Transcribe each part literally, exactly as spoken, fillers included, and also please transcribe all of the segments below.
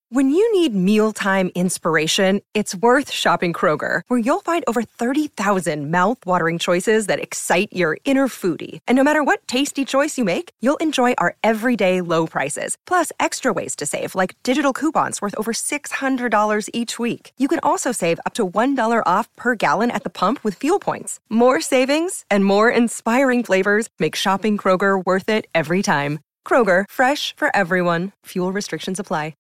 When you need mealtime inspiration, it's worth shopping Kroger, where you'll find over thirty thousand mouth-watering choices that excite your inner foodie. And no matter what tasty choice you make, you'll enjoy our everyday low prices, plus extra ways to save, like digital coupons worth over six hundred dollars each week. You can also save up to one dollar off per gallon at the pump with fuel points. More savings and more inspiring flavors make shopping Kroger worth it every time. Kroger, fresh for everyone. Fuel restrictions apply.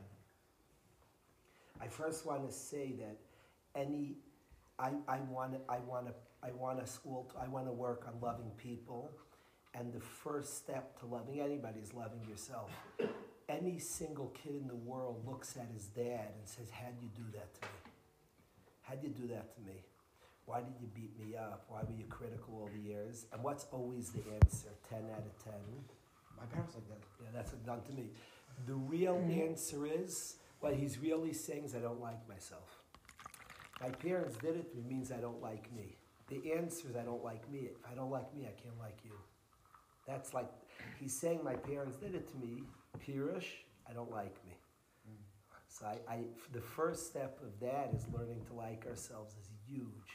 I first want to say that any, I, I want to, I want to, I want a school, to, I want to work on loving people, and the first step to loving anybody is loving yourself. Any single kid in the world looks at his dad and says, how'd you do that to me? How'd you do that to me? Why did you beat me up? Why were you critical all the years? And what's always the answer? ten out of ten. My parents like that. Yeah, that's what done to me. The real mm-hmm. answer is, what he's really saying is I don't like myself. My parents did it to me means I don't like me. The answer is I don't like me. If I don't like me, I can't like you. That's like, he's saying my parents did it to me, Pirush, I don't like me. Mm. So I, I, the first step of that is learning to like ourselves is huge.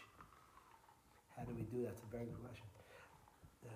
How do we do that? It's a very good question. Yeah.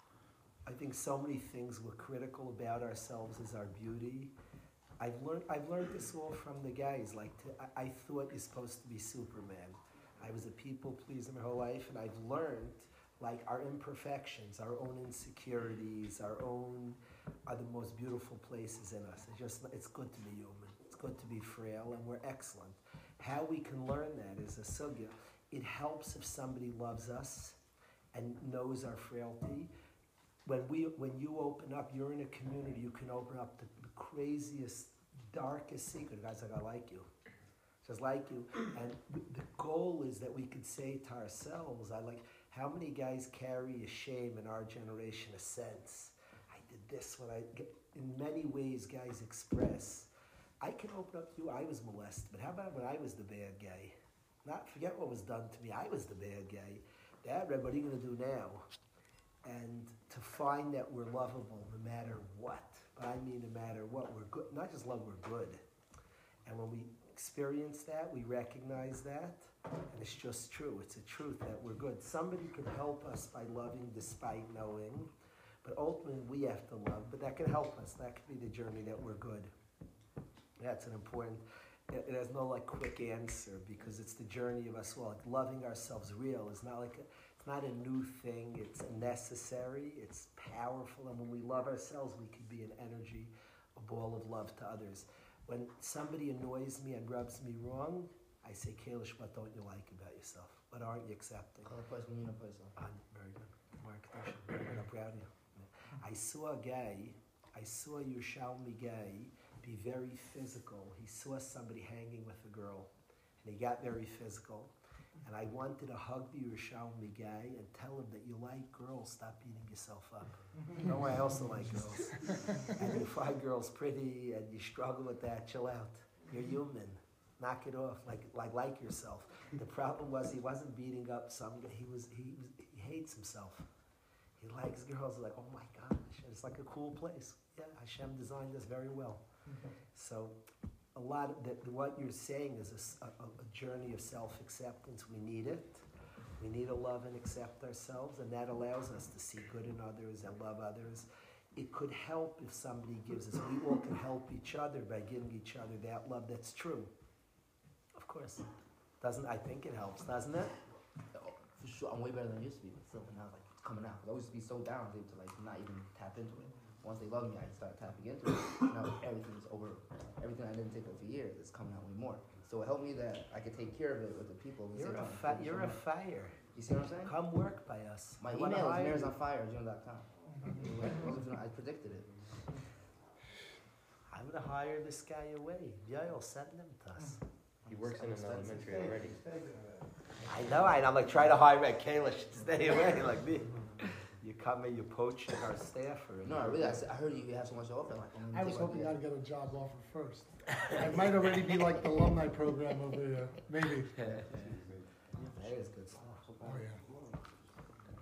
I think so many things we're critical about ourselves is our beauty. I've learned I've learned this all from the guys. Like to, I, I thought you're supposed to be Superman. I was a people pleaser my whole life, and I've learned like our imperfections, our own insecurities, our own are the most beautiful places in us. It's just it's good to be human. It's good to be frail, and we're excellent. How we can learn that is a sugya. It helps if somebody loves us and knows our frailty. When we, when you open up, you're in a community, you can open up the, the craziest, darkest secret. Guys like, I like you. Just like you. And the goal is that we could say to ourselves, I like, how many guys carry a shame in our generation, a sense? I did this when I, get, in many ways guys express. I can open up to you, I was molested, but how about when I was the bad guy? Not forget what was done to me, I was the bad guy. Dad, what are you gonna do now? And to find that we're lovable no matter what. But I mean no matter what, we're good. Not just love, we're good. And when we experience that, we recognize that, and it's just true. It's a truth that we're good. Somebody can help us by loving despite knowing, but ultimately we have to love. But that can help us. That could be the journey that we're good. That's an important, it, it has no like quick answer because it's the journey of us all. Like loving ourselves real is not like a, it's not a new thing, it's necessary, it's powerful, and when we love ourselves, we can be an energy, a ball of love to others. When somebody annoys me and rubs me wrong, I say, Kalish, what don't you like about yourself? What aren't you accepting? I'm very good. Very good. I'm proud of you. I saw a guy, I saw a Yerushalmi guy be very physical. He saw somebody hanging with a girl, and he got very physical. And I wanted to hug the Yerushalmi guy and tell him that you like girls, stop beating yourself up. Don't worry, I also like girls. And you find girls pretty and you struggle with that, chill out. You're human. Knock it off, like like like yourself. The problem was he wasn't beating up some guy. He was he was, he hates himself. He likes girls. Like, oh my gosh, it's like a cool place. Yeah, Hashem designed this very well. So a lot of that, what you're saying is a, a, a journey of self-acceptance. We need it. We need to love and accept ourselves, and that allows us to see good in others and love others. It could help if somebody gives us, we all can help each other by giving each other that love that's true. Of course. Doesn't, I think it helps, doesn't it? Oh, for sure, I'm way better than I used to be, but still now like it's coming out. I used to be so down to like not even tap into it. Once they love me, I start tapping into it. Now everything's over. Everything I didn't take care of for years is coming out way more. So it helped me that I could take care of it with the people. You're a fi- you're a fire. You see what I'm saying? Come work by us. My you email is mirrors on fire at gmail dot com. I predicted it. I'm gonna hire this guy away. Yael, send him to us. He works in an elementary already. I know. I, I'm like trying to hire at Kalish to stay away like me. You come and you poaching our staff or no, really. I, I heard you have so much to offer. Like, I was hoping I'd get a job offer first. I might already be like the alumni program over here, maybe. That is good stuff. Oh yeah.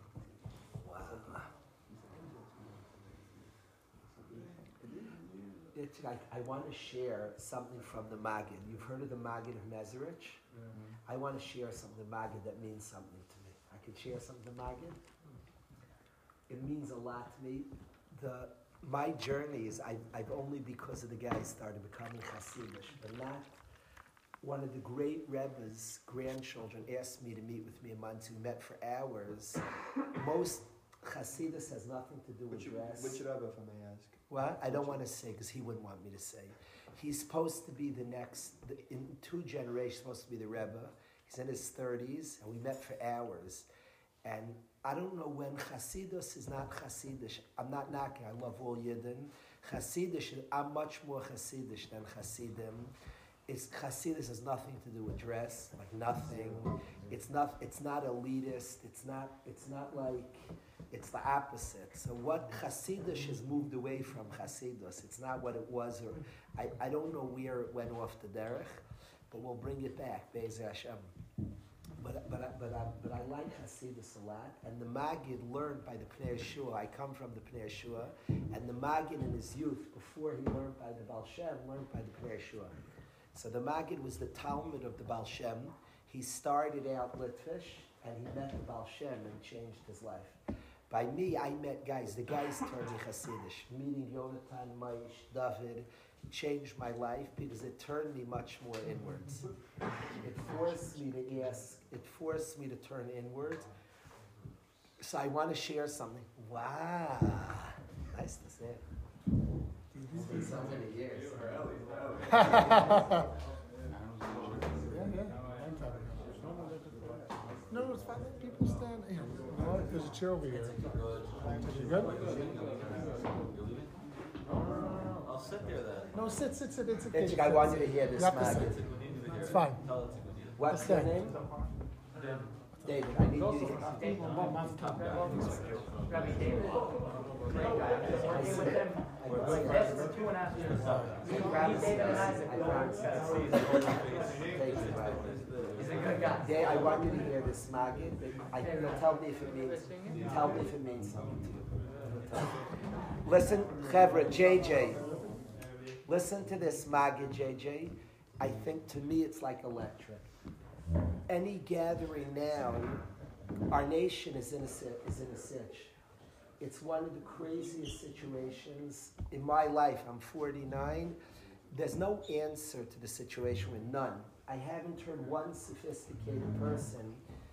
Wow. it's like, I want to share something from the Maggid. You've heard of the Maggid of Mezerich? Mm-hmm. I want to share something the Maggid that means something to me. I could share something the Maggid. It means a lot to me. The my journey is I've, I've only because of the guys started becoming Hasidish, but not one of the great Rebbe's grandchildren asked me to meet with me in Monsey. We met for hours. Most Hasidus has nothing to do with Which, dress. which Rebbe, if I may ask? What? I don't want to say because he wouldn't want me to say. He's supposed to be the next, the, in two generations, supposed to be the Rebbe. He's in his thirties, and we met for hours. And I don't know when Hasidus is not Hasidish. I'm not knocking. I love all Yidden. Hasidish, I'm much more Hasidish than Hasidim. It's Hasidus has nothing to do with dress, like nothing. It's not. It's not elitist. It's not. It's not like. It's the opposite. So what Hasidus has moved away from Hasidus. It's not what it was, or I, I don't know where it went off the derech, but we'll bring it back. Be'ez Hashem. But but I, but I, but I like Hasidus a lot, and the Maggid learned by the Pnei Yeshua. I come from the Pnei Yeshua, and the Maggid in his youth, before he learned by the Baal Shem, learned by the Pnei Yeshua. So the Maggid was the Talmud of the Baal Shem. He started out Litvish, and he met the Baal Shem and changed his life. By me, I met guys. The guys turned me Hasidish. Meeting Yonatan, Maish, David, changed my life because it turned me much more inwards. It forced me to ask. It forced me to turn inward. So I want to share something. Wow, nice to say it. It's been so many years. Yeah, yeah. No, it's fine. People stand. Yeah, well, there's a chair over here. You good? I'll sit there then. No, sit, sit, sit. It's okay. Itchik, I want you to hear this, You have to Maggid. sit. It's fine. What's your name? David. I need you to hear. Rabbi David, great guy. I've been working with him for two and a half years. Rabbi David and Isaac, we He's a good guy. Dave, I want you to hear this Maggid. I you'll tell me if it means. Tell me if it means something to you. Listen, Chevra, J J. Listen to this Maggid, J J. I think to me it's like electric. Any gathering now, our nation is in a is in a sitch. It's one of the craziest situations in my life. I'm forty-nine. There's no answer to the situation with none. I haven't heard one sophisticated person.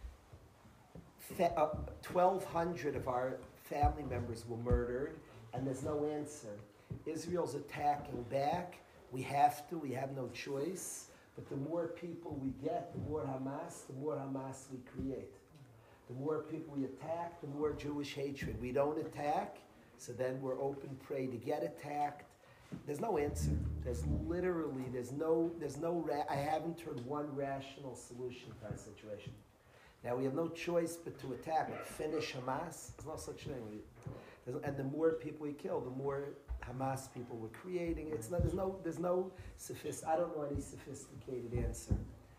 twelve hundred of our family members were murdered, and there's no answer. Israel's attacking back. We have to. We have no choice. But the more people we get, the more Hamas, the more Hamas we create. The more people we attack, the more Jewish hatred. We don't attack, so then we're open prey to get attacked. There's no answer. There's literally, there's no, there's no, ra- I haven't heard one rational solution to our situation. Now we have no choice but to attack, but finish Hamas. There's no such thing. We, and the more people we kill, the more Hamas people we're creating. It's not, there's no, there's no sophist. I don't know any sophisticated answer.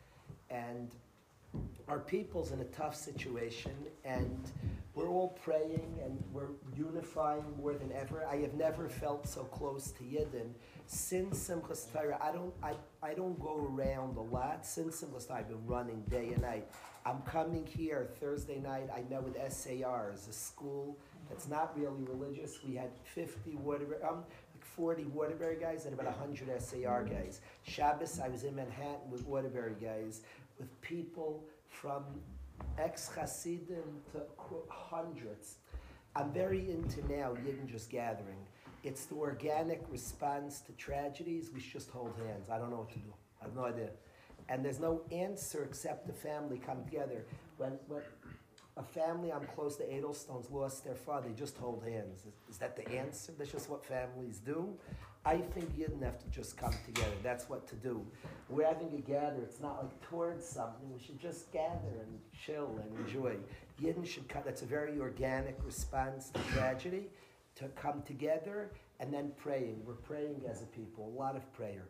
And our people's in a tough situation, and we're all praying and we're unifying more than ever. I have never felt so close to Yidden since Simchas Torah. I don't, I, I don't go around a lot. Since Simchas Torah, I've been running day and night. I'm coming here Thursday night. I met with S A R, a school that's not really religious. We had fifty Waterbury, um, like forty Waterbury guys and about one hundred S A R guys. Shabbos, I was in Manhattan with Waterbury guys, with people from ex-Hasidim to hundreds. I'm very into now Yidden just gathering. It's the organic response to tragedies. We should just hold hands. I don't know what to do. I have no idea. And there's no answer except the family come together. When, when a family I'm close to, Edelstones, lost their father, they just hold hands. Is, is that the answer? That's just what families do? I think Yidden have to just come together. That's what to do. We're having a gather. It's not like towards something. We should just gather and chill and enjoy. Yidden should come. That's a very organic response to tragedy, to come together and then praying. We're praying as a people, a lot of prayer.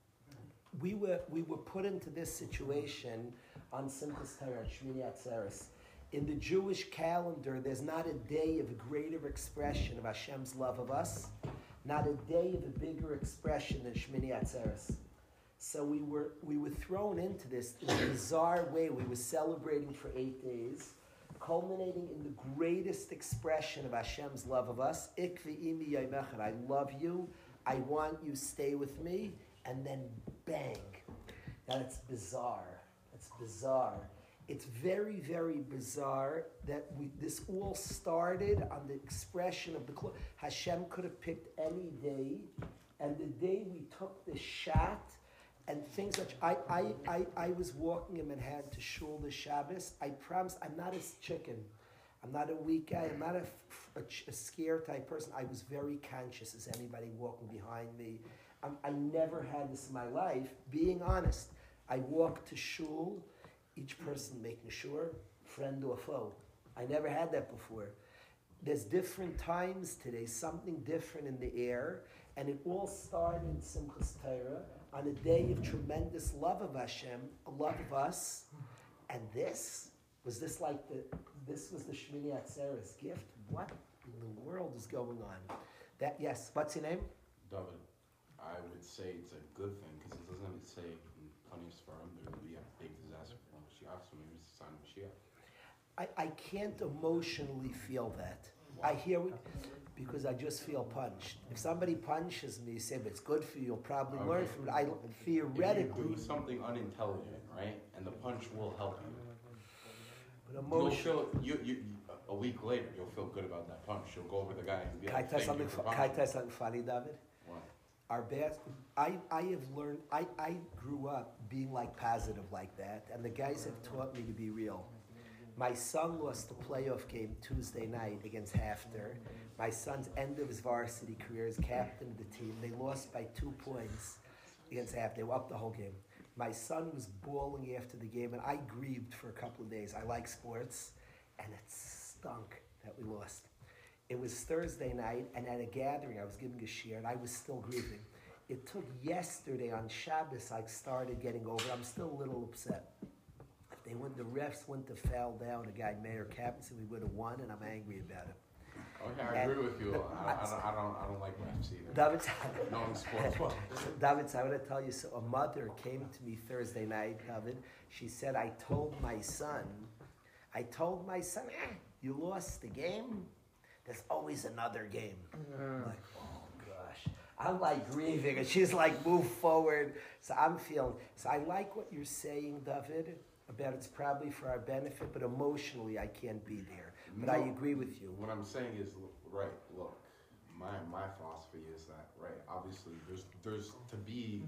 We were we were put into this situation on Simchas Torah, Shmini Atzeres. In the Jewish calendar, there's not a day of greater expression of Hashem's love of us, Not a day of a bigger expression than Shmini Atzeres. So we were we were thrown into this in a bizarre way. We were celebrating for eight days, culminating in the greatest expression of Hashem's love of us. Ik ve'imi yomechad. I love you. I want you. Stay with me. And then bang. Now it's bizarre. It's bizarre. It's very, very bizarre that we this all started on the expression of the clo- Hashem could have picked any day, and the day we took the shot and things that I I, I, I was walking in Manhattan to shul the Shabbos. I promise I'm not a chicken. I'm not a weak guy. I'm not a, a, a scared type person. I was very conscious as anybody walking behind me. I'm, I never had this in my life. Being honest, I walked to shul. Each person making sure, friend or foe. I never had that before. There's different times today, something different in the air, and it all started in Simchas Torah on a day of tremendous love of Hashem, a love of us, and this, was this like the, this was the Shmini Atzeres gift? What in the world is going on? That, yes, what's your name? David, I would say it's a good thing, because it doesn't say in plenty of Sfarim there will be a big disaster for Mashiach, so maybe it's a sign of Mashiach. I, I can't emotionally feel that. I hear it because I just feel punched. If somebody punches me, you say, but it's good for you, you'll probably Okay. learn from it. I theoretically. If you do something unintelligent, right, and the punch will help you. But You'll emotion. feel, you, you, a week later, you'll feel good about that punch. You'll go over the guy and be Can I like, tell thank something? you for fu- Can I punching. tell something funny, David? What? Our best. I, I have learned. I, I grew up being like positive like that, and the guys have taught me to be real. My son lost the playoff game Tuesday night against Hafter. My son's end of his varsity career as captain of the team. They lost by two points against Hafter. They were up the whole game. My son was bawling after the game, and I grieved for a couple of days. I like sports, and it stunk that we lost. It was Thursday night, and at a gathering, I was giving a share, and I was still grieving. It took yesterday on Shabbos, I started getting over it. I'm still a little upset. If they wouldn't, the refs wouldn't have fell down. A guy, Mayor Captain, we would have won, and I'm angry about it. Okay, I And- agree with you. I, I, don't, I, don't, I don't like refs either. David, Knowing sports well. David, I want to tell you, so a mother came to me Thursday night, David. She said, I told my son, I told my son, eh, you lost the game. There's always another game. I'm like, oh gosh. I'm like grieving, and she's like, move forward. So I'm feeling, so I like what you're saying, David, about it's probably for our benefit, but emotionally I can't be there. But I No. agree with you. What I'm saying is, right, look, my my philosophy is that, right, obviously there's there's to be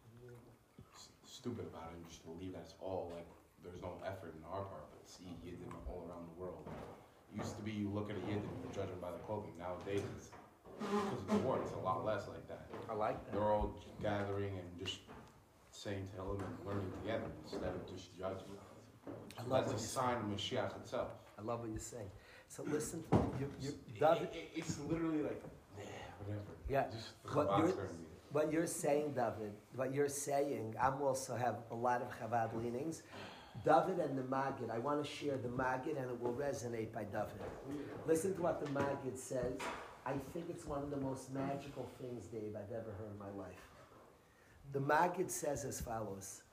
s- stupid about it and just believe that it's all like, there's no effort in our part, but see Yidden all around the world. It used to be you look at a Yidden, you judge him by the clothing. Nowadays, it's, because of the war, it's a lot less like that. I like that. They're all gathering and just saying to him and learning together instead of just judging. I So love that's a what you sign of Mashiach itself. I love what you're saying. So listen, to you, you, David, It- it- it's literally like, yeah, whatever. Yeah, Just what Chabad you're, term. what you're saying, David, what you're saying, I'm also have a lot of Chabad leanings. David and the Maggid, I want to share the Maggid and it will resonate by David. Listen to what the Maggid says. I think it's one of the most magical things, Dave, I've ever heard in my life. The Maggid says as follows.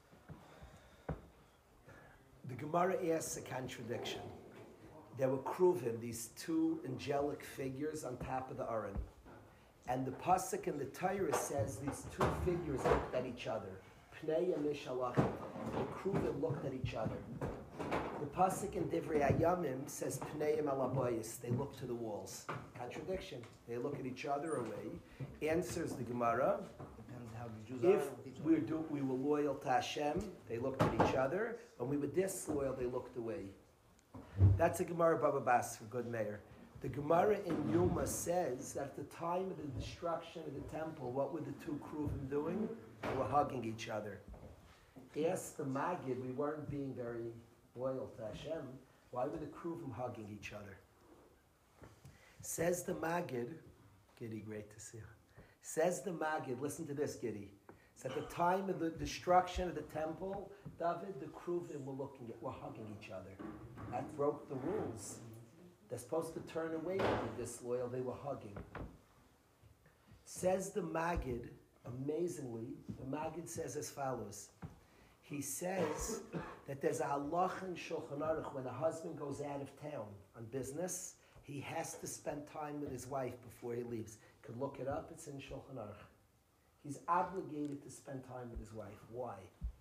The Gemara asks a contradiction. There were Kruvim, these two angelic figures on top of the Aron. And the Pasuk in the Torah says these two figures looked at each other. Pnei Mishalachim. The Kruvim looked at each other. The Pasuk in Divrei Hayamim says Pneim Alaboyis. They look to the walls. Contradiction. They look at each other away. Answers the Gemara. Depends how the Jews If are with each we other. were, do, we were loyal to Hashem, they looked at each other. When we were disloyal, they looked away. That's a Gemara Baba Bas for good mayor. The Gemara in Yuma says that at the time of the destruction of the temple, what were the two Kruvim doing? They were hugging each other. Ask the Maggid, we weren't being very loyal to Hashem. Why were the Kruvim hugging each other? Says the Maggid, Giddy, great to see you. Says the Maggid, listen to this, Giddy. It's at the time of the destruction of the temple, David, the Kruvim were looking at, were hugging each other. That broke the rules. They're supposed to turn away when they're disloyal. They were hugging. Says the Maggid, amazingly, the Maggid says as follows. He says that there's a halach in Shulchan Aruch when a husband goes out of town on business, he has to spend time with his wife before he leaves. You can look it up, it's in Shulchan Aruch. He's obligated to spend time with his wife. Why?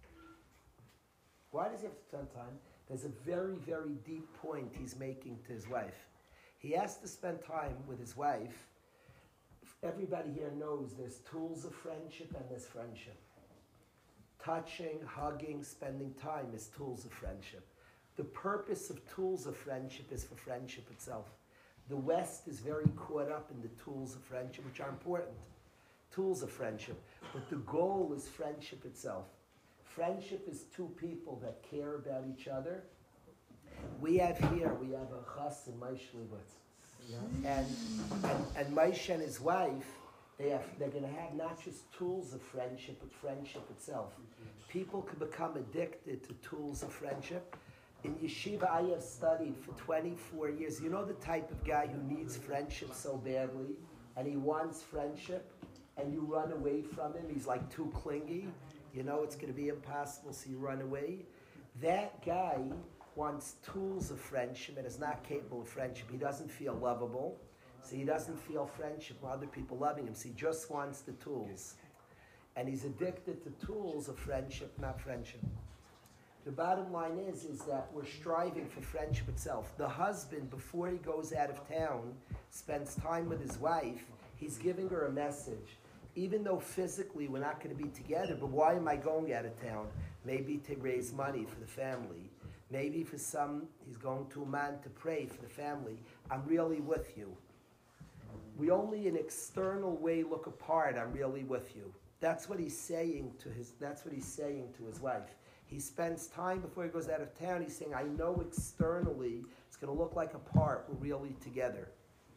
Why does he have to spend time? There's a very, very deep point he's making to his wife. He has to spend time with his wife. Everybody here knows there's tools of friendship and there's friendship. Touching, hugging, spending time is tools of friendship. The purpose of tools of friendship is for friendship itself. The West is very caught up in the tools of friendship, which are important. Tools of friendship. But the goal is friendship itself. Friendship is two people that care about each other. We have here, we have a chas and Moshe Leibowitz. And, and, and Moshe and his wife, They have, they're going to have not just tools of friendship, but friendship itself. People can become addicted to tools of friendship. In yeshiva, I have studied for twenty-four years. You know the type of guy who needs friendship so badly, and he wants friendship, and you run away from him. He's like too clingy. You know it's going to be impossible, so you run away. That guy wants tools of friendship and is not capable of friendship. He doesn't feel lovable. So he doesn't feel friendship from other people loving him. So he just wants the tools. And he's addicted to tools of friendship, not friendship. The bottom line is, is that we're striving for friendship itself. The husband, before he goes out of town, spends time with his wife, he's giving her a message. Even though physically we're not going to be together, but why am I going out of town? Maybe to raise money for the family. Maybe for some, he's going to a man to pray for the family. I'm really with you. We only in external way look apart. I'm really with you. That's what he's saying to his. That's what he's saying to his wife. He spends time before he goes out of town. He's saying, "I know externally it's going to look like apart. We're really together."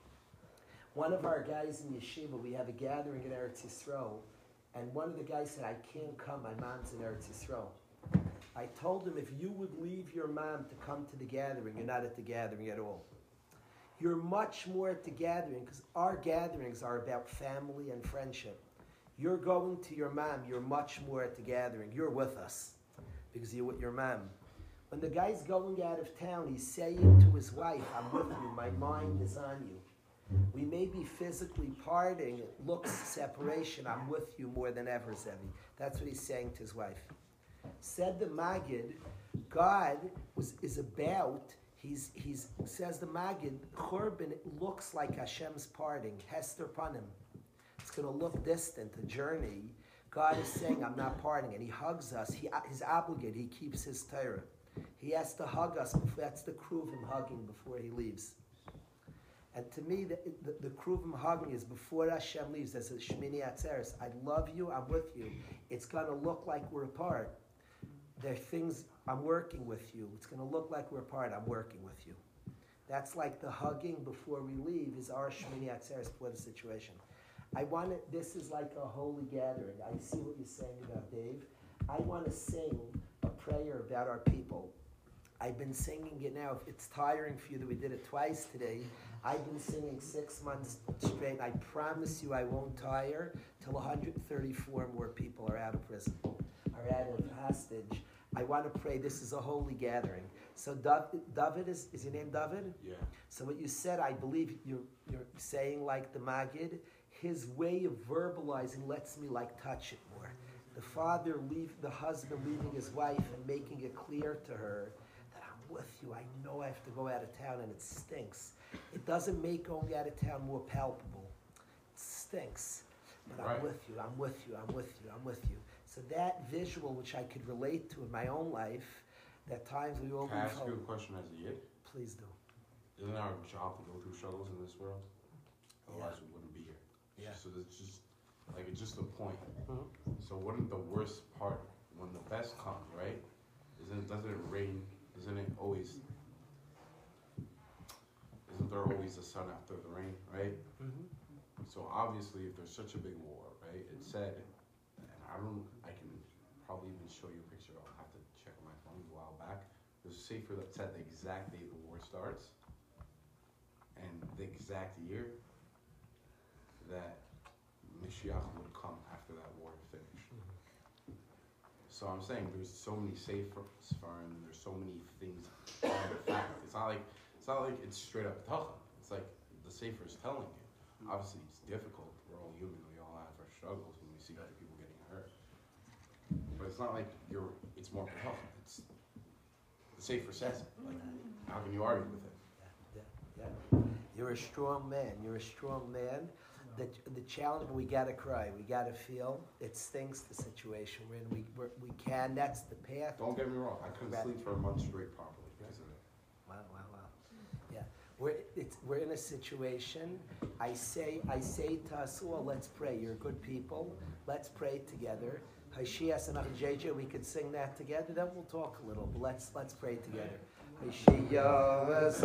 One of our guys in yeshiva, we have a gathering in Eretz Yisrael, and one of the guys said, "I can't come. My mom's in Eretz Yisrael." I told him, if you would leave your mom to come to the gathering, you're not at the gathering at all. You're much more at the gathering because our gatherings are about family and friendship. You're going to your mom, you're much more at the gathering. You're with us because you're with your mom. When the guy's going out of town, he's saying to his wife, I'm with you, my mind is on you. We may be physically parting, it looks separation, I'm with you more than ever, Zevi. That's what he's saying to his wife. Said the Maggid, God was, is about He's, he's, says the Maggid, Churban looks like Hashem's parting, Hester Panim. It's going to look distant, a journey. God is saying, I'm not parting, and he hugs us. He, he's obligated, he keeps his Torah. He has to hug us, that's the Kruvim hugging before he leaves. And to me, the, the, the Kruvim hugging is before Hashem leaves, there's a Shmini Atzeres. I love you, I'm with you. It's going to look like we're apart. There are things, I'm working with you. It's going to look like we're apart. I'm working with you. That's like the hugging before we leave is our Shmini Atzeres before the situation. I want to, this is like a holy gathering. I see what you're saying about Dave. I want to sing a prayer about our people. I've been singing it now. If it's tiring for you that we did it twice today, I've been singing six months straight. I promise you I won't tire till one hundred thirty-four more people are out of prison, are out of hostage. I want to pray. This is a holy gathering. So David, is, is your name David? Yeah. So what you said, I believe you're, you're saying like the Maggid, his way of verbalizing lets me like touch it more. The father, leave, the husband leaving his wife and making it clear to her that I'm with you. I know I have to go out of town and it stinks. It doesn't make going out of town more palpable. It stinks. But Right. I'm with you, I'm with you, I'm with you, I'm with you. So that visual, which I could relate to in my own life, that times we all Can I leave ask you a home. question as a yid? Please do. Isn't our job to go through struggles in this world? Otherwise we wouldn't be here. Yeah. So it's just, like, it's just a point. Mhm. So wouldn't the worst part, when the best comes, right? Isn't, doesn't it rain, isn't it always, isn't there always the sun after the rain, right? Mm-hmm. So obviously, if there's such a big war, right, it said, and I don't, I can probably even show you a picture, I'll have to check on my phone a while back. There's a safer that said the exact day the war starts, and the exact year that Mashiach would come after that war finished. So I'm saying there's so many sefer Sfarim, there's so many things on the fact. It's not like it's not like it's straight up Tacha. It's like the sefer is telling you. Obviously, it's difficult. We're all human. We all have our struggles when we see other people getting hurt. But it's not like you're. It's more Tacha. It's the sefer says it. Like, how can you argue with it? Yeah, yeah, yeah. You're a strong man. You're a strong man. The, the challenge, we gotta cry. We gotta feel. It stinks, the situation we're in. We we're, we can. That's the path. Don't get me wrong. I couldn't Right. sleep for a month straight properly because of it. Wow, wow, wow. Yeah, we're it's we're in a situation. I say I say to us all, let's pray. You're good people. Let's pray together. Hashias and J J, we could sing that together. Then we'll talk a little. But let's let's pray together. Hashias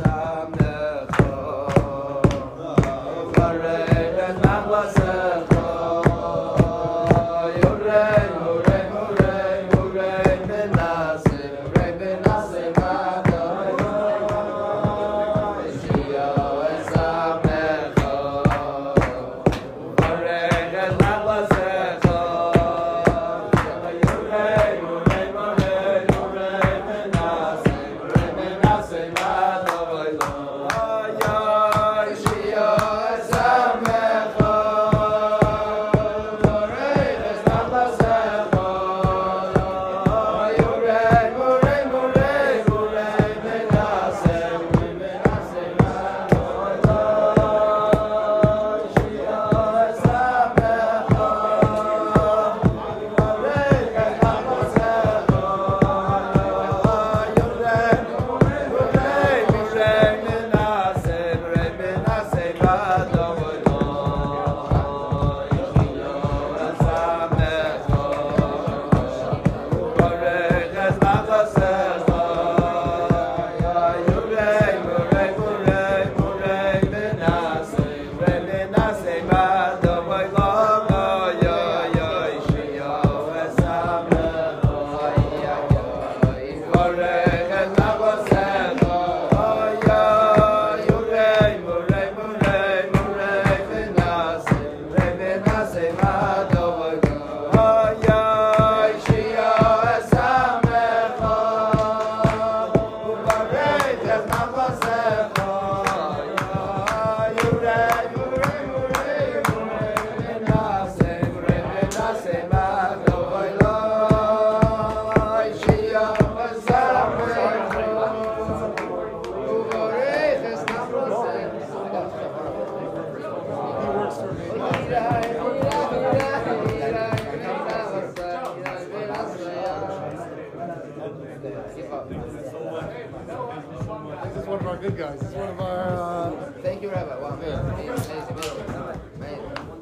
This is one of our good guys. This is one of our. Uh, Thank you, Rabbi. Wow, man. Amazing, amazing, amazing.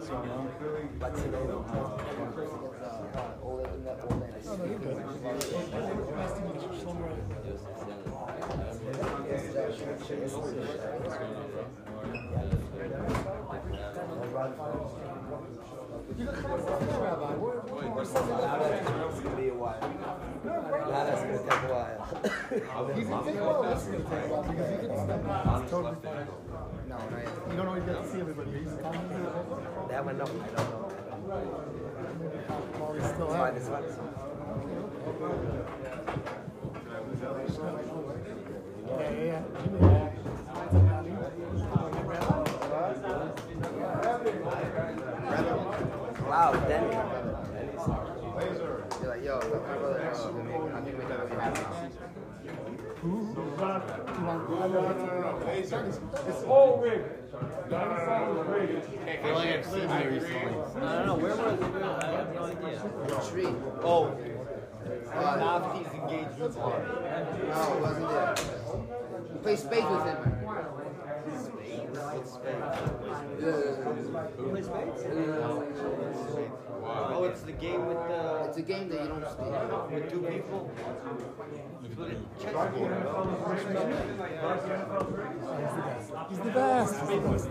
What's the name? oh, no, you're good. Nice to meet you. Shalom Rabbi. We're, we're, we're sending Now out. that's gonna be a while. Now that's gonna take a while. You can take a while. This is going to take a while because you can step out. It's totally fine. No, not yet. You don't always get to see everybody. Are you commenting? That one, no, I don't know. I don't know. While we still It's have fine, it's fine, it's fine. Yeah, yeah, yeah. Wow, Denny. You're like, yo, look, my brother, uh, I think we can have a It's all rigged. I feel like I've seen you recently. I don't know, where was it? I have no idea. Street. Oh, Uh, Nafti's engagement party. no, it wasn't there. You play spades with him, man. Oh, it's the game with the It's a game that you don't speak. with two people. It's with a chessboard. He's the best. He's the best.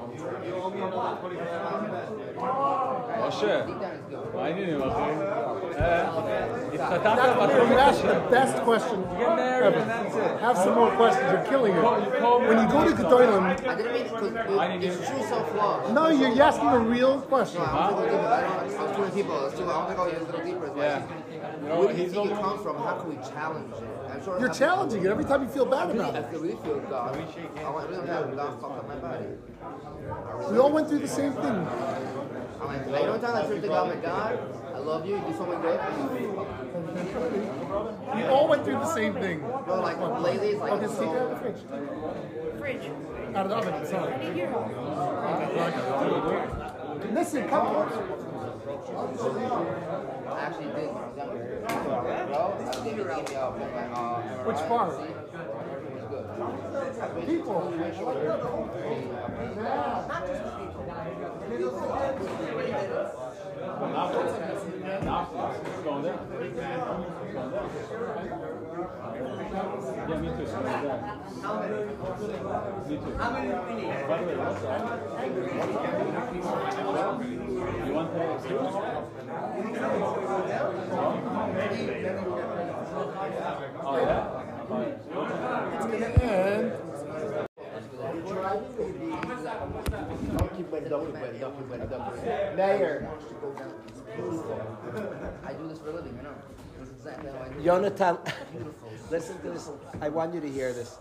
Moshe, Deep down is good. מה העניינים אחי? That's, you asked the best question ever. Have some more questions. You're killing it. When you go to Gedolim, I didn't mean to, it's true self-love. no, you're asking a real question. No, I was a little deeper. I don't, I was too many people. I was too, I don't think I'll get a little deeper. Yeah. Where do you think it comes from? How can we challenge it? I'm sure You're challenging it every time you feel bad about I it. feel really feel God. I want really have God fuck up my body. I really We all went through the same thing. I'm like, you know, time I turn to God, I'm like, God, I love you. You do something great. We all went through the same thing. No, like lately, it's like Okay, it's take it out of the so. fridge. Fridge. Out of the oven, sorry. I need your help. Listen, come on. I actually did. When I was younger. Bro, I did an email from my uh, M R I. Which part? See? It was good. People. Not just the people. Yeah, me too. Me too. How many do we need? By the way, what's that? You want the experience? Oh, yeah? It's going to end. Don't keep waiting, don't keep waiting, don't keep waiting, don't keep waiting. Mayor. I do this for a living, you know. That's exactly how I do it. Yonatan, Beautiful. listen to this. I want you to hear this.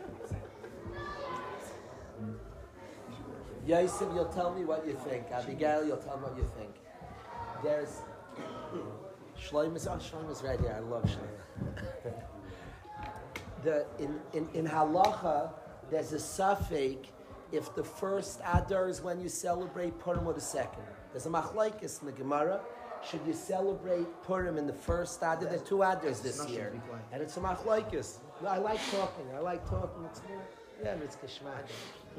Yosef, you'll tell me what you think. Abigail, you'll tell me what you think. There's Shlomo's. Oh, Shlomo's right here. I love Shlomo. the in, in in halacha, there's a suffix if the first Adar is when you celebrate Purim or the second. There's a machlokes in the Gemara. Should you celebrate Purim in the first Adar? There are two Adars this year, and it's a machlokes. No, I like talking. I like talking. It's more, yeah, it's geschmack.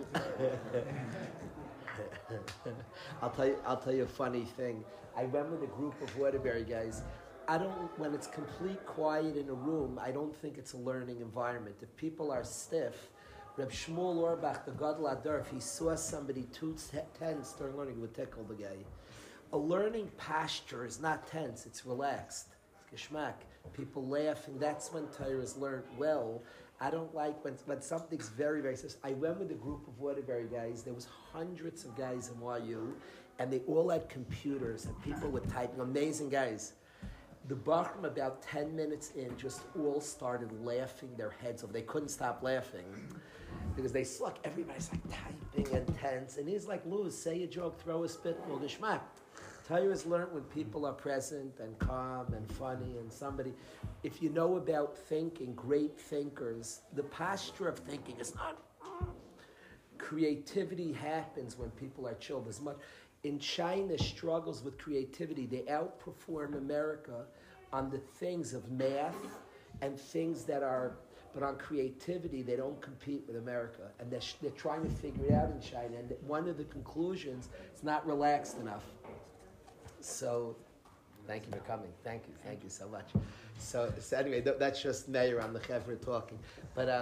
I'll tell you. I'll tell you a funny thing. I went with a group of Waterbury guys. I don't. When it's complete quiet in a room, I don't think it's a learning environment. If people are stiff, Reb Shmuel Orbach, the Gadol Adar, if he saw somebody too tense during learning, he would tickle the guy. A learning posture is not tense; it's relaxed. It's geschmack. People laughing. That's when Torah is learned well. I don't like when, when something's very, very serious. I went with a group of Waterbury guys. There was hundreds of guys in Y U, and they all had computers, and people were typing. Amazing guys. The Bachram, about ten minutes in, just all started laughing their heads off. They couldn't stop laughing because they suck. Everybody's like typing and tense. And he's like, Luz, say a joke, throw a spitball, geschmack. Torah is learned when people are present and calm and funny and somebody. If you know about thinking, great thinkers, the posture of thinking is not. Creativity happens when people are chilled. As much in China struggles with creativity, they outperform America on the things of math and things that are. But on creativity, they don't compete with America, and they're, they're trying to figure it out in China. And one of the conclusions is not relaxed enough. So, thank you for coming. Thank you, thank you so much. So, so anyway, th- that's just Meir on the Chevra talking. But um,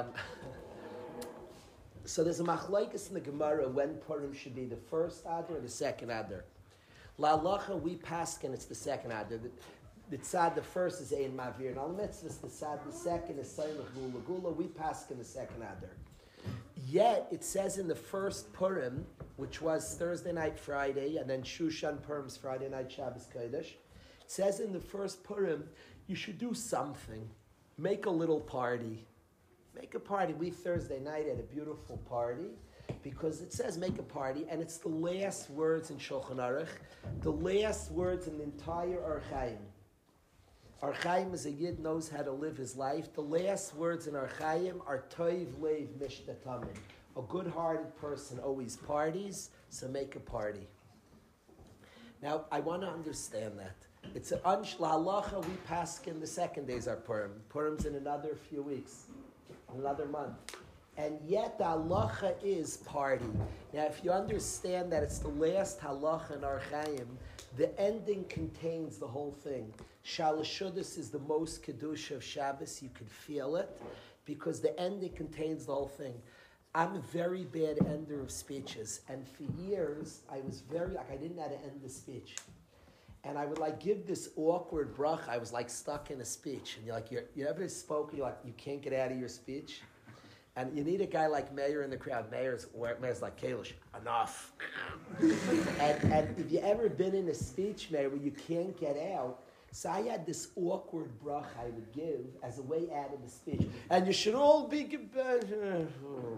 so there's a machlokes in the Gemara when Purim should be the first Adar or the second Adar. La Halacha, we paskin, it's the second Adar. The, the tzad, the first is Ein Mavir, and al mitzvahs, the tzad, the second is Sailach Gula Gula. We paskin the second Adar. Yet it says in the first Purim, which was Thursday night, Friday, and then Shushan Purim's Friday night, Shabbos Kodesh. It says in the first Purim, you should do something. Make a little party. Make a party. We Thursday night had a beautiful party because it says make a party, and it's the last words in Shulchan Aruch, the last words in the entire Or Chaim. Or Chaim, as a Yid, knows how to live his life. The last words in Or Chaim are Toiv Leiv Mishtatamin. A good-hearted person always parties, so make a party. Now, I want to understand that. It's an unsh halacha. We paskin the second days are Purim. Purim's in another few weeks, another month. And yet the halacha is party. Now, if you understand that it's the last halacha in Or Chaim, the ending contains the whole thing. Shalashudas is the most kedusha of Shabbos. You can feel it because the ending contains the whole thing. I'm a very bad ender of speeches, and for years I was very like I didn't know how to end the speech. and I would like give this awkward bracha. I was like stuck in a speech, and you're like, you're, you ever spoke, you're like, you can't get out of your speech? And you need a guy like Meir in the crowd. Meir's, Meir's like, Kalish, enough. and, and if you ever been in a speech, Meir, where you can't get out, so I had this awkward bracha I would give as a way out of the speech. And you should all be... Amen.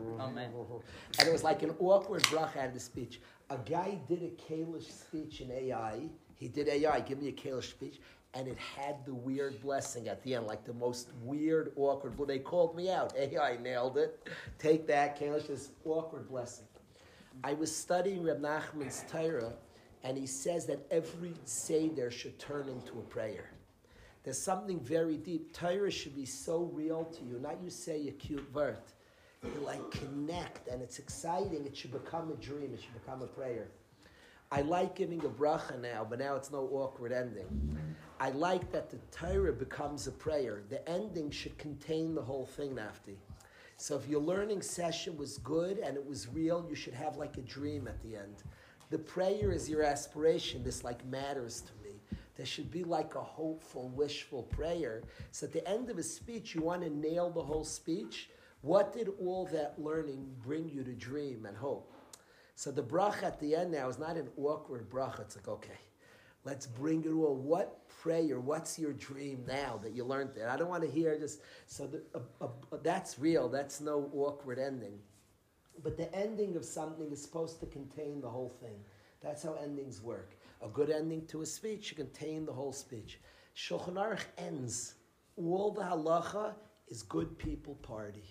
And it was like an awkward bracha out of the speech. A guy did a Kalish speech in A I. He did A I, give me a Kalish speech. And it had the weird blessing at the end, like the most weird, awkward. Well, they called me out. A I nailed it. Take that, Kalish, this awkward blessing. I was studying Reb Nachman's Torah, and he says that every Seder should turn into a prayer. There's something very deep. Torah should be so real to you, not you say a cute word. You like connect, and it's exciting. It should become a dream. It should become a prayer. I like giving a bracha now, but now it's no awkward ending. I like that the Torah becomes a prayer. The ending should contain the whole thing, Nafti. So if your learning session was good and it was real, you should have like a dream at the end. The prayer is your aspiration. This like matters to me. There should be like a hopeful, wishful prayer. So at the end of a speech, you want to nail the whole speech. What did all that learning bring you to dream and hope? So the bracha at the end now is not an awkward bracha. It's like, okay, let's bring it all. What prayer, what's your dream now that you learned that? I don't want to hear just, so the, uh, uh, that's real. That's no awkward ending. But the ending of something is supposed to contain the whole thing. That's how endings work. A good ending to a speech should contain the whole speech. Shulchan Aruch ends. All the halacha is good people party.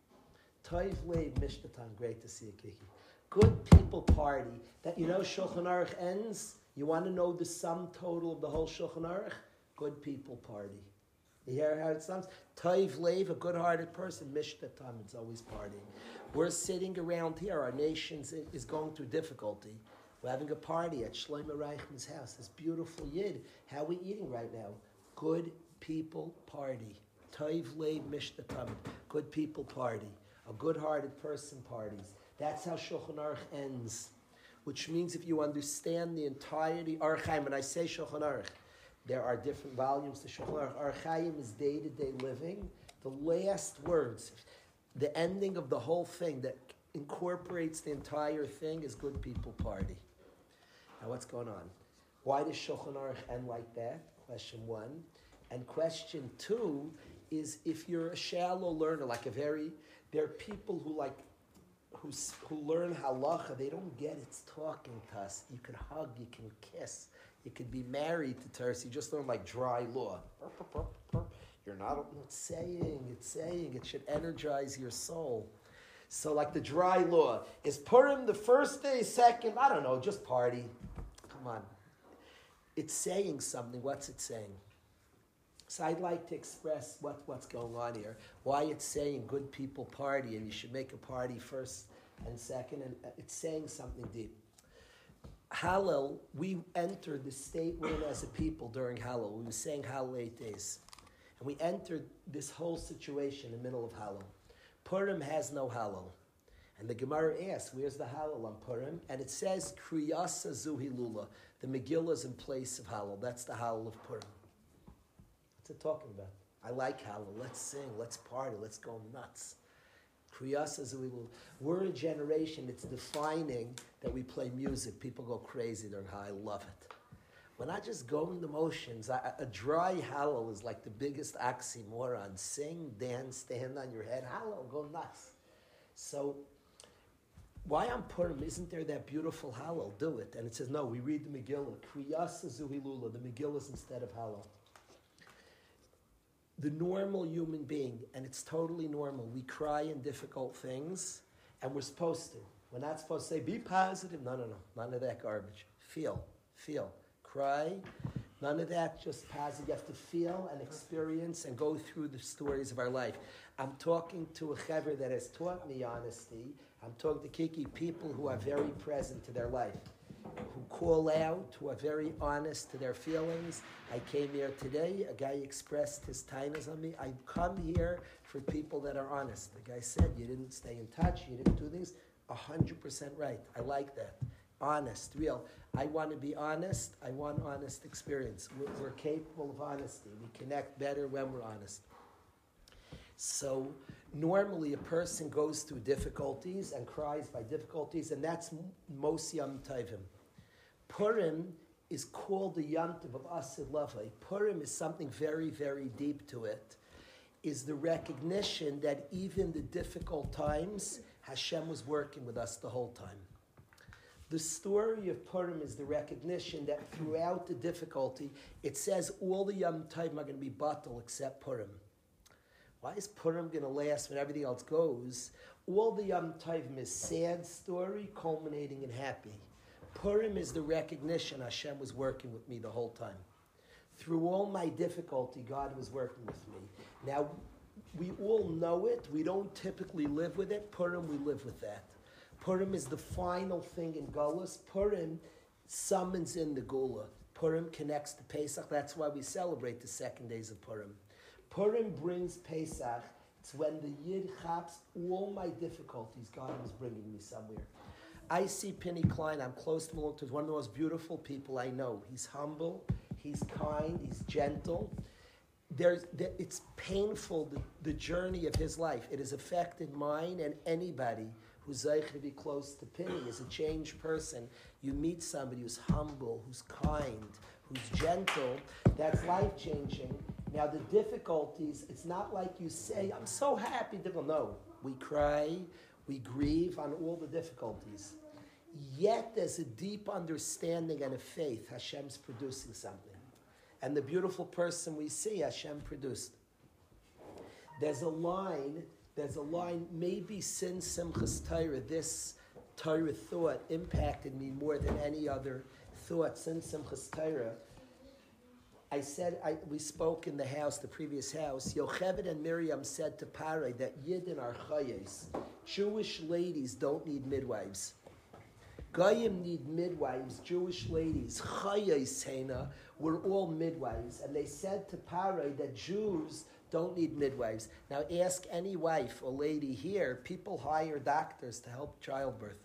Toiv Leib Mishnatan, great to see you, Kiki. Good people party. That, you know, Shulchan Aruch ends. You want to know the sum total of the whole Shulchan Aruch? Good people party. You hear how it sounds? Toiv Leib, a good-hearted person. Mishnatan, it's always partying. We're sitting around here. Our nation is going through difficulty. We're having a party at Shlomo Reichman's house. This beautiful Yid. How are we eating right now? Good people party. Toiv Leib Mishnatan. Good people party. A good-hearted person parties. That's how Shulchan Aruch ends. Which means if you understand the entirety, Aruch Chaim, when I say Shulchan Aruch, there are different volumes to Shulchan Aruch. Aruch Chaim is day-to-day living. The last words, the ending of the whole thing that incorporates the entire thing is good people party. Now what's going on? Why does Shulchan Aruch end like that? Question one. And question two is if you're a shallow learner, like a very, there are people who like, who, who learn halacha, they don't get it's talking to us. You can hug, you can kiss, you could be married to Torah. So you just learn like dry law. You're not, it's saying, it's saying, it should energize your soul. So like the dry law, is Purim the first day, second, I don't know, just party. Come on. It's saying something. What's it saying? So I'd like to express what, what's going on here. Why it's saying good people party and you should make a party first and second. And it's saying something deep. Hallel, we entered the state we're in as a people during Hallel. We were saying Hallel eight days. And we entered this whole situation in the middle of Hallel. Purim has no Hallel. And the Gemara asks, where's the Hallel on Purim? And it says, Kriyasa Zuhilula. The Megillah is in place of Hallel. That's the Hallel of Purim. What's it talking about? I like Hallel. Let's sing. Let's party. Let's go nuts. Kriyasa Zuhilula. We're a generation that's defining that we play music. People go crazy during Hallel. I love it. We're not just going the motions. A, a dry Hallel is like the biggest oxymoron. Sing, dance, stand on your head. Hallel, go nuts. So, why on Purim isn't there that beautiful Hallel? Do it. And it says, no, we read the Megillah. Kriyasa Zuhilula. The Megillah is instead of Hallel. The normal human being, and it's totally normal, we cry in difficult things, and we're supposed to. We're not supposed to say, be positive. No, no, no. None of that garbage. Feel. Feel. Cry. None of that, just positive. You have to feel and experience and go through the stories of our life. I'm talking to a chaver that has taught me honesty. I'm talking to Kiki, people who are very present to their life, who call out, who are very honest to their feelings. I came here today, a guy expressed his tainas on me. I come here for people that are honest. The guy said, you didn't stay in touch, you didn't do things. one hundred percent right. I like that. honest, real. I want to be honest. I want honest experience. We're, we're capable of honesty. We connect better when we're honest. So normally a person goes through difficulties and cries by difficulties, and that's Mos Yom Tovim. Purim is called the Yom Tov of Asid Lavai. Purim is something very, very deep to it, is the recognition that even the difficult times, Hashem was working with us the whole time. The story of Purim is the recognition that throughout the difficulty, it says all the Yom Tovim are going to be batal except Purim. Why is Purim going to last when everything else goes? All the Yom Tovim is sad story culminating in happy. Purim is the recognition Hashem was working with me the whole time. Through all my difficulty, God was working with me. Now, we all know it. We don't typically live with it. Purim, we live with that. Purim is the final thing in Gullus. Purim summons in the Gula. Purim connects to Pesach. That's why we celebrate the second days of Purim. Purim brings Pesach. It's when the Yid chaps all my difficulties. God was bringing me somewhere. I see Penny Klein. I'm close to him. He's one of the most beautiful people I know. He's humble. He's kind. He's gentle. There's, it's painful, the, the journey of his life. It has affected mine and anybody who's zeich to be close to Penny. As a changed person, you meet somebody who's humble, who's kind, who's gentle. That's life-changing. Now, the difficulties, it's not like you say, I'm so happy. No, we cry, we grieve on all the difficulties. Yet there's a deep understanding and a faith Hashem's producing something. And the beautiful person we see, Hashem produced. There's a line, there's a line, maybe since Simchas Torah, this Torah thought impacted me more than any other thought since Simchas Torah. I said, I, we spoke in the house, the previous house, Yocheved and Miriam said to Parai that Yidden are chayes. Jewish ladies don't need midwives. Goyim need midwives, Jewish ladies, chayes hena, we're all midwives. And they said to Parai that Jews don't need midwives. Now ask any wife or lady here, people hire doctors to help childbirth.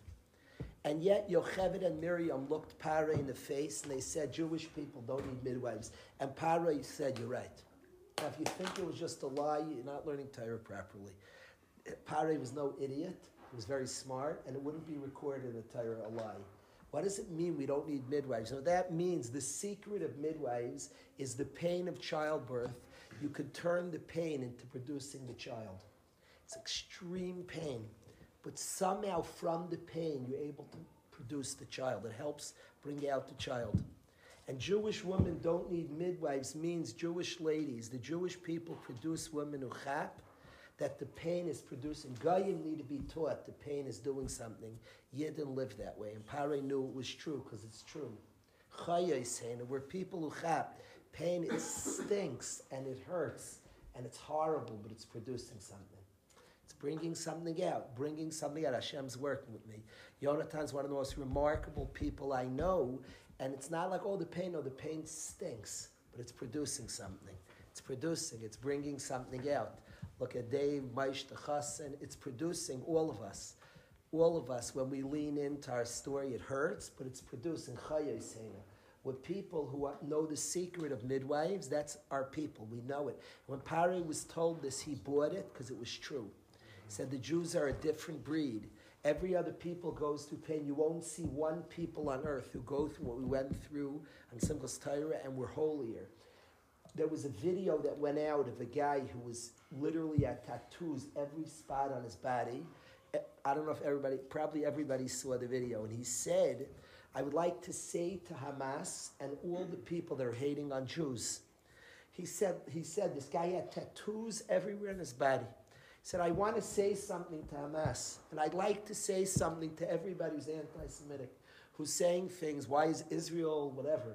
And yet Yocheved and Miriam looked Parai in the face and they said, Jewish people don't need midwives. And Parai said, you're right. Now if you think it was just a lie, you're not learning Torah properly. Parai was no idiot. He was very smart, and it wouldn't be recorded in the Torah a lie. What does it mean we don't need midwives? So that means the secret of midwives is the pain of childbirth. You could turn the pain into producing the child. It's extreme pain. But somehow from the pain, you're able to produce the child. It helps bring out the child. And Jewish women don't need midwives means Jewish ladies, the Jewish people produce women who chap, that the pain is producing. Goyim need to be taught the pain is doing something. Yidden live that way. And Parai knew it was true because it's true. Chayes hena, we're people who chap. Pain, it stinks and it hurts and it's horrible, but it's producing something. It's bringing something out, bringing something out. Hashem's working with me. Yonatan's one of the most remarkable people I know, and it's not like, oh, the pain, no, the pain stinks, but it's producing something. It's producing, it's bringing something out. Look at Dave, Maish, Chassan, it's producing all of us. All of us, when we lean into our story, it hurts, but it's producing chayos hena. With people who know the secret of midwives, that's our people, we know it. When Parai was told this, he bought it because it was true. He said the Jews are a different breed. Every other people goes through pain. You won't see one people on earth who go through what we went through on Simchas Torah and we're holier. There was a video that went out of a guy who was literally had tattoos every spot on his body. I don't know if everybody, probably everybody saw the video. And he said, I would like to say to Hamas and all the people that are hating on Jews. He said, he said this guy had tattoos everywhere on his body. He said, I want to say something to Hamas. And I'd like to say something to everybody who's anti-Semitic, who's saying things, why is Israel, whatever.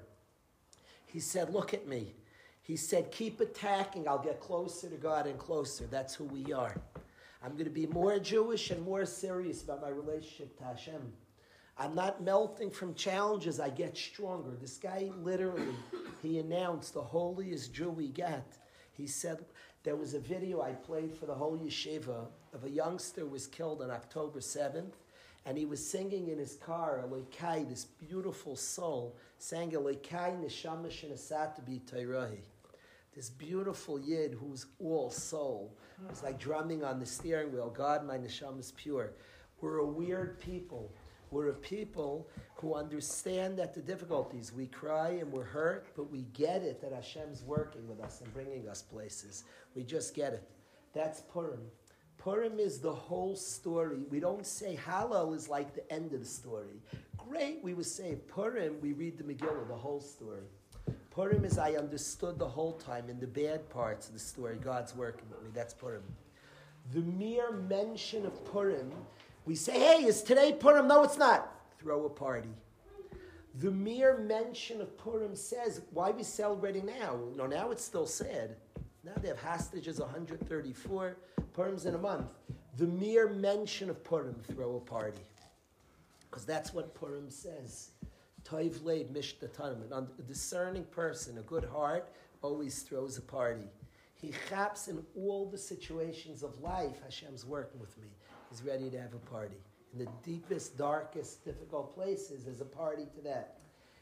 He said, look at me. He said, keep attacking. I'll get closer to God and closer. That's who we are. I'm going to be more Jewish and more serious about my relationship to Hashem. I'm not melting from challenges. I get stronger. This guy literally, he announced the holiest Jew we got. He said, there was a video I played for the whole yeshiva of a youngster who was killed on October seventh. And he was singing in his car, Elokai, this beautiful soul, sang Elokai neshama shenasat b'Torah. This beautiful yid who's all soul. It's like drumming on the steering wheel. God, my neshama is pure. We're a weird people. We're a people who understand that the difficulties, we cry and we're hurt, but we get it that Hashem's working with us and bringing us places. We just get it. That's Purim. Purim is the whole story. We don't say Hallel is like the end of the story. Great, we would say Purim, we read the Megillah, the whole story. Purim is I understood the whole time in the bad parts of the story. God's working with me. That's Purim. The mere mention of Purim, we say, hey, is today Purim? No, it's not. Throw a party. The mere mention of Purim says, why are we celebrating now? No, now it's still sad. Now they have hostages, one hundred thirty-four. Purim's in a month. The mere mention of Purim, throw a party. Because that's what Purim says. Toiv leid mishtatanim. A discerning person, a good heart, always throws a party. He chaps in all the situations of life. Hashem's working with me. He's ready to have a party. In the deepest, darkest, difficult places, there's a party to that.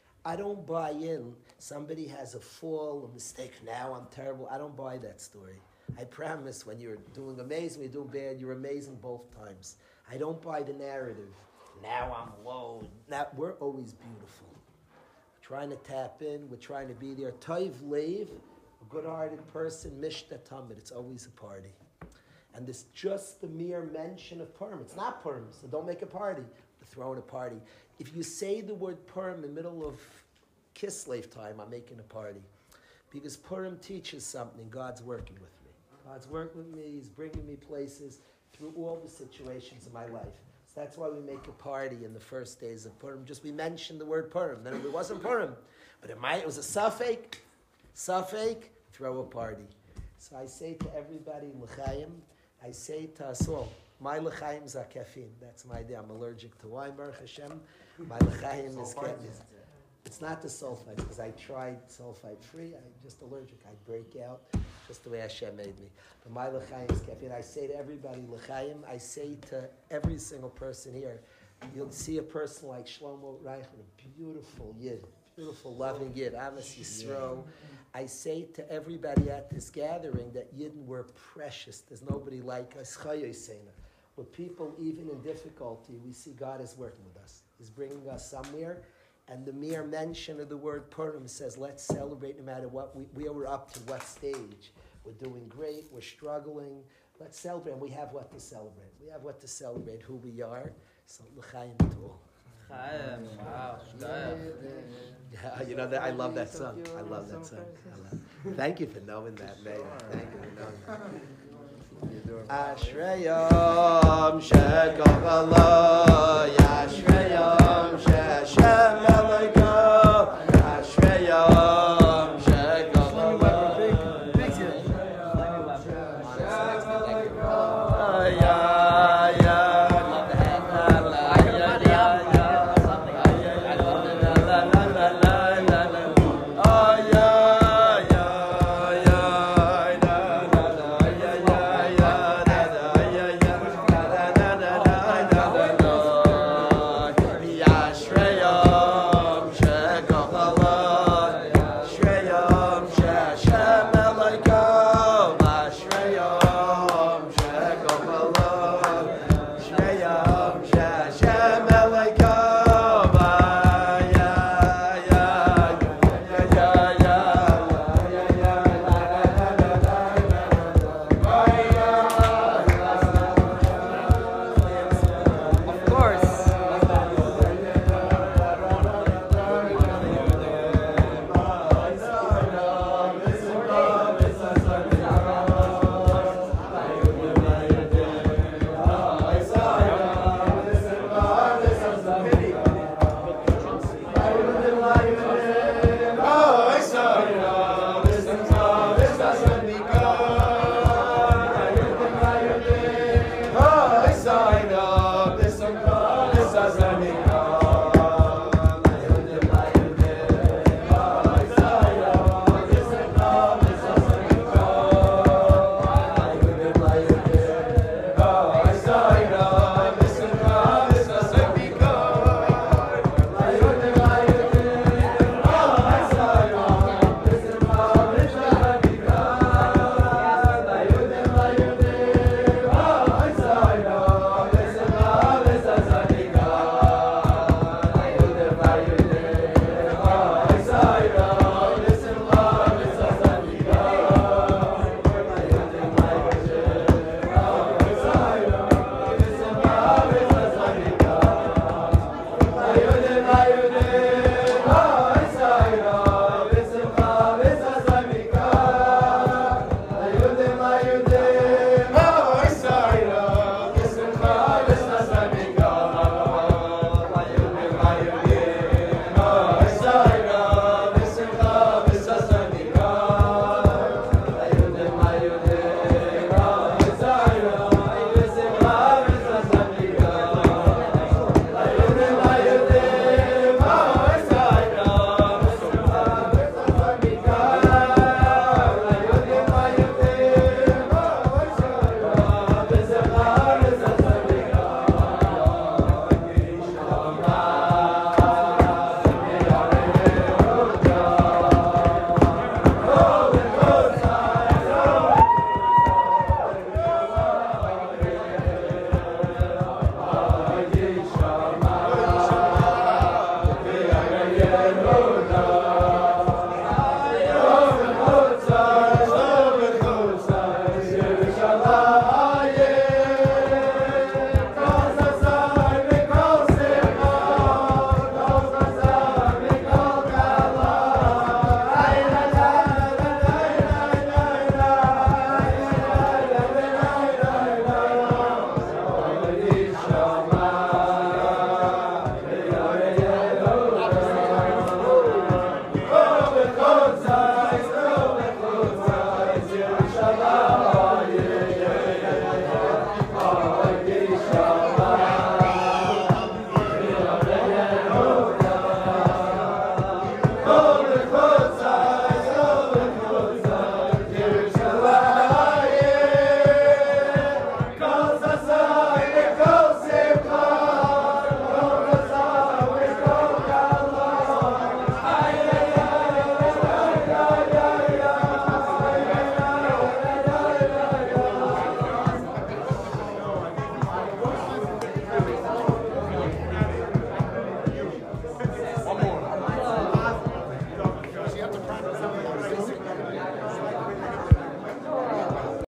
I don't buy in. Somebody has a fall, a mistake. Now I'm terrible. I don't buy that story. I promise when you're doing amazing, when you're doing bad, you're amazing both times. I don't buy the narrative. Now I'm low. Now we're always beautiful. We're trying to tap in. We're trying to be there. Toiv leiv, a good-hearted person, mishta tamid. It's always a party. And this just the mere mention of Purim. It's not Purim, so don't make a party. We're throwing a party. If you say the word Purim in the middle of Kislev time, I'm making a party. Because Purim teaches something. God's working with me. God's working with me. He's bringing me places through all the situations of my life. So that's why we make a party in the first days of Purim. Just we mentioned the word Purim. Then it wasn't Purim. But it might. It was a suffix. Suffix. Throw a party. So I say to everybody, L'chaim. I say to us all, my l'chaim is caffeine. That's my idea. I'm allergic to wine, Baruch Hashem. My l'chaim is caffeine. It's not the sulfites, because I tried sulfite free. I'm just allergic. I break out, just the way Hashem made me. But my l'chaim is caffeine. I say to everybody, l'chaim. I say to every single person here, you'll see a person like Shlomo Reichman, a beautiful yid, beautiful, loving yid, Amas Yisro. I say to everybody at this gathering that Yidden were precious. There's nobody like us. With people, even in difficulty, we see God is working with us. He's bringing us somewhere. And the mere mention of the word Purim says, let's celebrate no matter what. We, we are up to what stage. We're doing great. We're struggling. Let's celebrate. And we have what to celebrate. We have what to celebrate, who we are. So, l'chaim to all. Wow. Yeah, you know that I love that song. I love that song. I love. Thank you for knowing that, Mayor. Thank you for knowing that. Ashrayom shekach alay, Ashrayom sheshem